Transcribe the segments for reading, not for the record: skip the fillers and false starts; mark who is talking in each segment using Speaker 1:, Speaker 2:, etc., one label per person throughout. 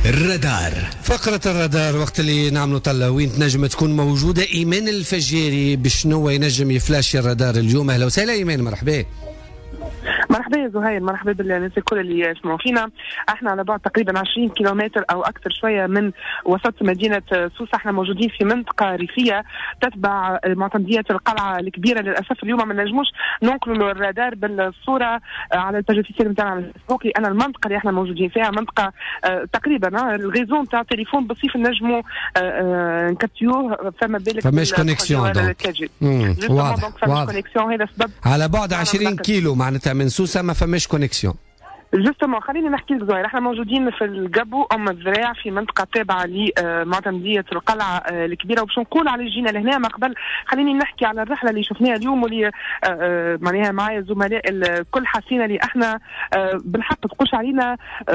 Speaker 1: الرادار.
Speaker 2: فقرة الرادار وقت اللي نعملوا طلة وين تنجم تكون موجودة إيمان الفجيري بشنو ينجم يفلاشي الرادار اليوم. أهلا وسهلا إيمان، مرحبا.
Speaker 3: مرحبا يا زهير، مرحبا بالناس الكل اللي يسمعوا فينا. احنا على بعد تقريبا 20 كيلومتر او اكثر شويه من وسط مدينه سوسه. احنا موجودين في منطقه ريفيه تتبع معتمديات القلعه الكبيره. للاسف اليوم ما نجموش ننقلوا الرادار بالصوره على الباج نتاعنا على الفيسبوك، لان المنطقه اللي احنا موجودين فيها منطقه تقريبا الغيزون تاع التليفون بالصيف نجموا نكتيوه، فما بالك
Speaker 2: فماش كونيكسيون
Speaker 3: فماش كونيكسيون. هذا سبب
Speaker 2: على بعد 20 كيلو معناتها من سوسه ما فماش كونيكسيون.
Speaker 3: جوستومون خليني نحكي لك زهير، احنا موجودين في القبو ام الذراع في منطقه تابعه لمعتمديه القلعه الكبيره، وباش نقول على جينا لهنا ما قبل خليني نحكي على الرحله اللي شفناها اليوم واللي معناها معايا الزملاء الكل حاسين اللي احنا بالحق تقولش علينا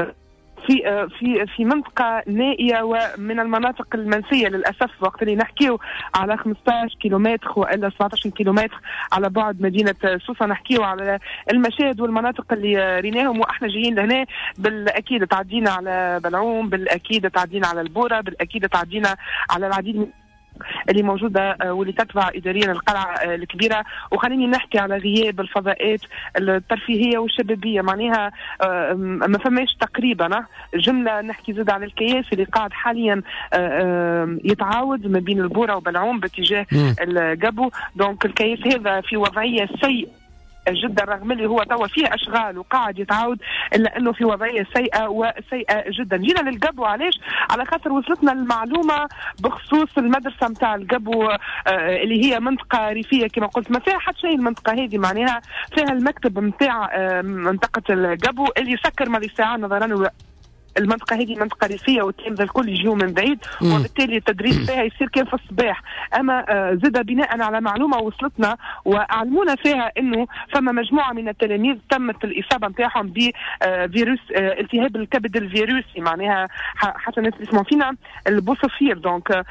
Speaker 3: في منطقة نائية ومن المناطق المنسية للأسف. وقت اللي نحكيو على 15 كيلومتر وإلا 17 كيلومتر على بعد مدينة سوسة، نحكيو على المشاهد والمناطق اللي ريناهم وإحنا جايين لهنا. بالأكيد تعدينا على بلعوم، بالأكيد تعدينا على البورة، بالأكيد تعدينا على العديد اللي موجودة واللي تتبع إداريا القلعة الكبيرة. وخليني نحكي على غياب الفضاءات الترفيهية والشبابية، معناها ما فماش تقريبا جملة. نحكي زاد على الكياس اللي قاعد حاليا يتعاود ما بين البورة وبلعوم باتجاه القبو. دونك الكياس هذا في وضعية سيئة جدا، رغم اللي هو توا فيه اشغال وقاعد يتعاود، الا انه في وضعيه سيئه وسيئه جدا. جينا للقبو علاش؟ على خاطر وصلتنا المعلومه بخصوص المدرسه نتاع القبو اللي هي منطقه ريفيه كما قلت، ما فيها حتى شيء. المنطقه هذه معناها فيها المكتب نتاع منطقه القبو اللي سكر ما لساعه نظرا المنطقة هذه منطقة ريفية والتلامذة الكل يجيو من بعيد، وبالتالي التدريس فيها يصير كان في الصباح. أما زاد بناء على معلومة وصلتنا وأعلمونا فيها إنه فما مجموعة من التلاميذ تمت الإصابة نتاعهم بفيروس التهاب الكبد الفيروسي، معناها حتى الناس اللي يسمعوا فينا البوصفير. دونك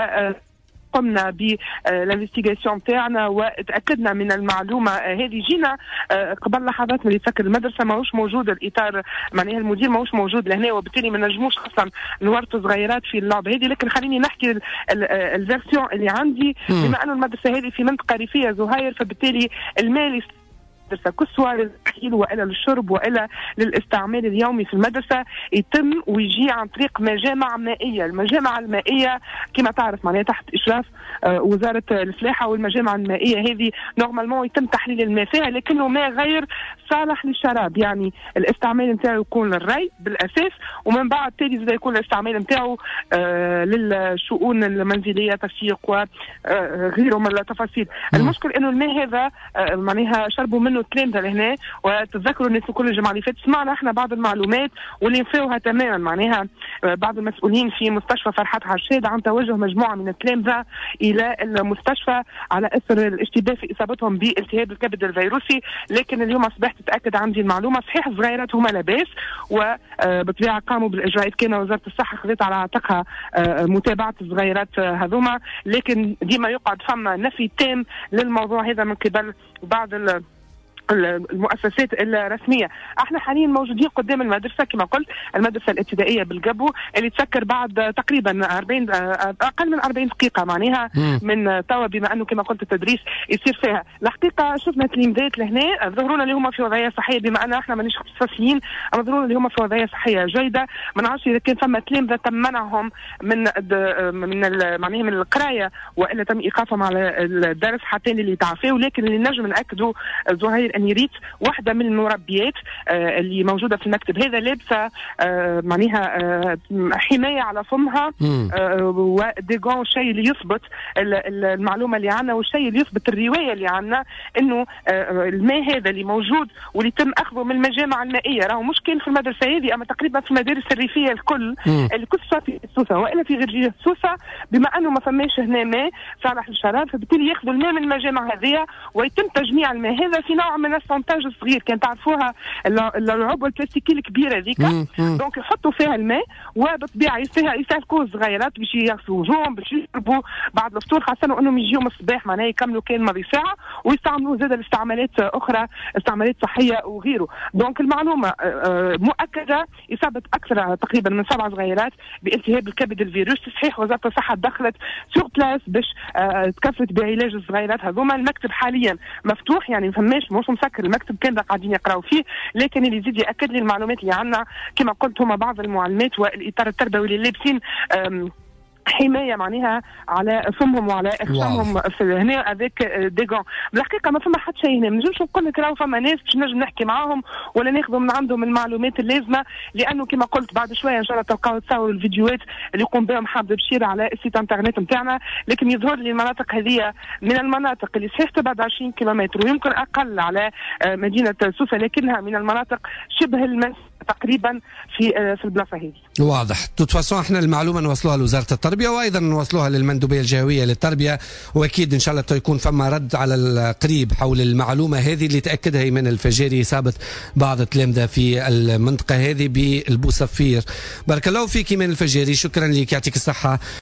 Speaker 3: قمنا بالانفستيغاسيون تاعنا وتاكدنا من المعلومه هذه. جينا قبل لحظات من يسكر المدرسه ماهوش موجود الاطار، معناها المدير ماهوش موجود لهنا، وبالتالي ما نجموش اصلا نورطوا صغيرات في اللعبه هذه. لكن خليني نحكي الفيرسيون اللي عندي. بما انه المدرسه هذه في منطقه ريفيه زهير، فبالتالي المال كسوة للأكل وإلا للشرب وإلا للاستعمال اليومي في المدرسة يتم ويجي عن طريق مجامع مائية. المجامع المائية كما تعرف معناها تحت إشراف وزارة الفلاحة، والمجامع المائية هذه نورمالمون يتم تحليل الماء فيها، لكنه ماء غير صالح للشراب، يعني الاستعمال نتاعو يكون للري بالأساس، ومن بعد تالي زي يكون الاستعمال نتاعو للشؤون المنزلية تسييق وغيره من التفاصيل. المشكل إنه الماء هذا معناها شربوا منه التلامذة لهنا. وتتذكروا الناس كل الجمعة اللي فاتت سمعنا احنا بعض المعلومات واللي نفاوها تماما، معناها بعض المسؤولين في مستشفى فرحات عشاد عن توجه مجموعة من التلامذة إلى المستشفى على أثر الاشتباه في إصابتهم بالتهاب الكبد الفيروسي. لكن اليوم أصبحت تتأكد عندي المعلومة صحيح صغيرات هما لاباس، وبطبيعة قاموا بالإجراءات. كان وزارة الصحة خذت على عاتقها متابعة الصغيرات هذوما، لكن ديما يقعد فما نفي تام للموضوع هذا من قبل بعض المؤسسات الرسميه. احنا حاليا موجودين قدام المدرسه كما قلت، المدرسه الابتدائيه بالقبو اللي تسكر بعد تقريبا 40 اقل من 40 دقيقه معناها من توا، بما انه كما قلت التدريس يصير فيها. الحقيقه شفنا تلاميذات لهنا ظهرونا اللي هما في وضعيه صحيه، بما ان احنا مانيش اختصاصيين، اما ظهرونا اللي هما في وضعيه صحيه جيده. ما نعرفش اذا كان فما تلامذه تم منعهم من معناها من القرايه والا تم ايقافهم على الدرس حتى اللي تعافوا. لكن اللي نجم ناكدوا زهير اني ريت واحده من المربيات اللي موجوده في المكتب هذا لابسه معناها حمايه على فمها وديغون، شيء اللي يثبت المعلومه اللي عندنا والشيء اللي يثبت الروايه اللي عندنا انه الماء هذا اللي موجود واللي تم اخذه من المجامع المائيه راهو مش كان في المدرسه هذه، اما تقريبا في المدارس الريفيه الكل في سوسه والا في غير سوسه، بما انه ما فماش هنا ماء صالح للشراب، فبالتالي ياخذوا الماء من المجامع هذه ويتم تجميع الماء هذا في نوع من من السونتاج الصغير كان تعرفوها العبوه البلاستيكيه الكبيره ذيك، دونك يحطوا فيها الماء وبالطبيعه يسالكوا الصغيرات باش يغسلوا وجوههم باش يشربوا بعد الفطور، خاصه انهم يجيو من الصباح معناها يكملوا كان ماضي ساعه ويستعملوا زاد لاستعمالات اخرى، استعمالات صحيه وغيره. دونك المعلومه مؤكده اصابه اكثر تقريبا من 7 صغيرات بالتهاب الكبد الفيروس. صحيح وزاره الصحه دخلت سور بلاس باش تكفلت بعلاج الصغيرات هذوما. المكتب حاليا مفتوح يعني ما فماش مش مسكر، المكتب كان قاعدين يقراوا فيه، لكن اللي يزيد ياكد لي المعلومات اللي عندنا كما قلت هما بعض المعلمات والاطار التربوي اللي لابسين حمايه معناها على فمهم وعلى اخشامهم في هنا افيك دي غون. بالحقيقه ما فما حتى شيء هنا، ما نجمش نقول لك راهو فما ناس باش نجم نحكي معاهم ولا ناخذوا من عندهم المعلومات اللازمه، لانه كما قلت بعد شويه ان شاء الله تلقاو تصوروا الفيديوهات اللي يقوم بهم حامد بشير على السيت انترنت نتاعنا. لكن يظهر لي المناطق هذه من المناطق اللي صحيح تبعد 20 كيلومتر ويمكن اقل على مدينه سوسه، لكنها من المناطق شبه المنسيه تقريبا في البلاصه هذه.
Speaker 2: واضح. توتفاسون احنا المعلومه نوصلوها لوزاره التربيه وايضا نوصلوها للمندوبيه الجهويه للتربيه، واكيد ان شاء الله يكون فما رد على القريب حول المعلومه هذه اللي تاكدها ايمان الفجاري اصابه بعض التلامذه في المنطقه هذه بالبوصفير. بارك الله فيك ايمان الفجاري، شكرا لك، يعطيك الصحه.